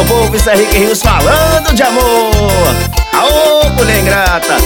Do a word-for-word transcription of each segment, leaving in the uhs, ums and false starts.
meu povo, isso é Rick Rios falando de amor. Aô, mulher ingrata.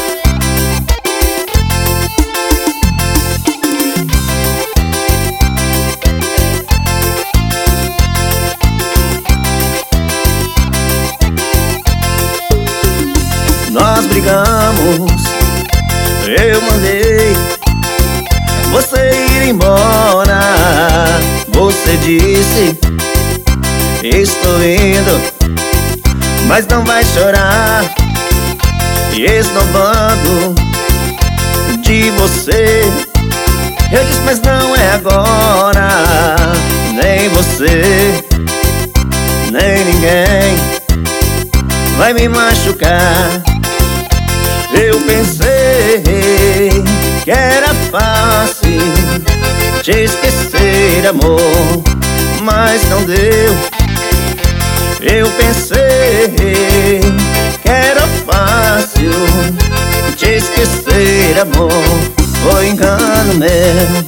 Nós brigamos, eu mandei você ir embora. Você disse, estou indo, mas não vai chorar. E esnobando de você, eu disse, mas não é agora. Nem você, nem ninguém vai me machucar. Eu pensei que era fácil te esquecer, amor, mas não deu. Eu pensei que era fácil te esquecer, amor, foi engano meu.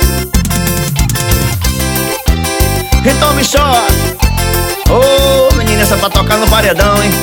Então me chora, ô oh, menina, essa é pra tocar no paredão, hein?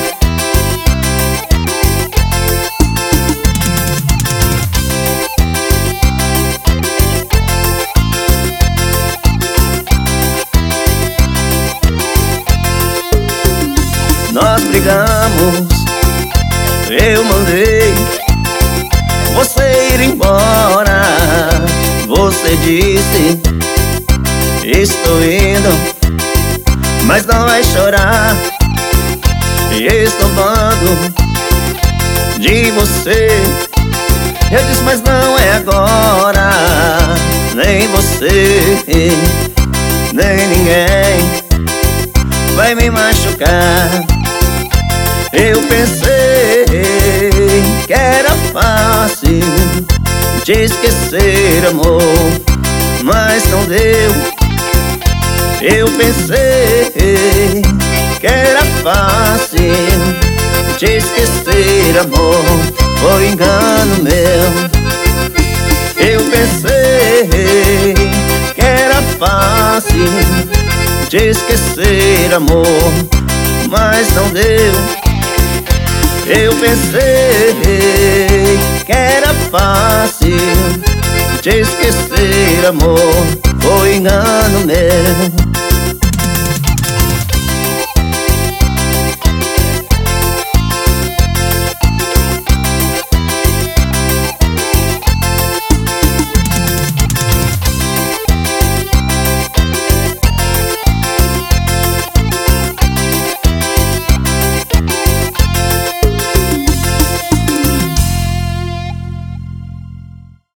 Nós brigamos, eu mandei você ir embora. Você disse, estou indo, mas não vai chorar. E esnobando de você, eu disse, mas não é agora. Nem você, nem ninguém vai me machucar. Eu pensei que era fácil te esquecer, amor, mas não deu. Eu pensei que era fácil te esquecer, amor, foi engano meu. Eu pensei que era fácil te esquecer, amor, mas não deu. Eu pensei que era fácil te esquecer, amor, foi engano.